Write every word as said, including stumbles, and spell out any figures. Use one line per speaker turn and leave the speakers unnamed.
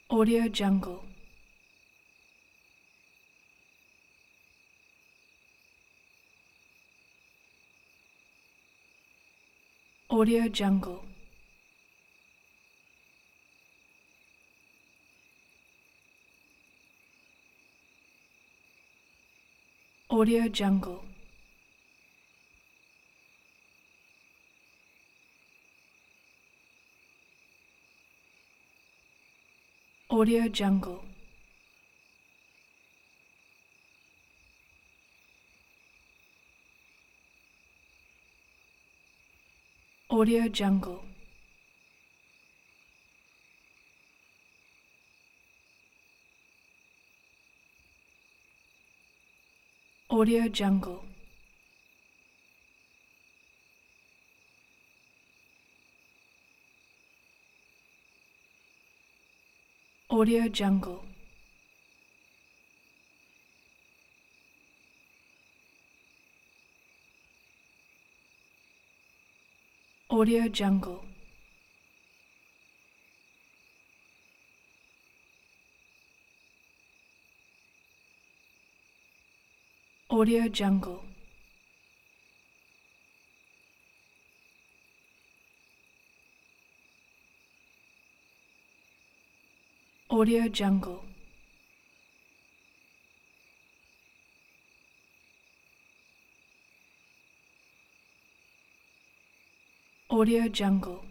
Audio Jungle. Audio Jungle. Audio Jungle. Audio Jungle. Audio Jungle. Audio Jungle. Audio Jungle. Audio Jungle. Audio Jungle. Audio Jungle. Audio Jungle.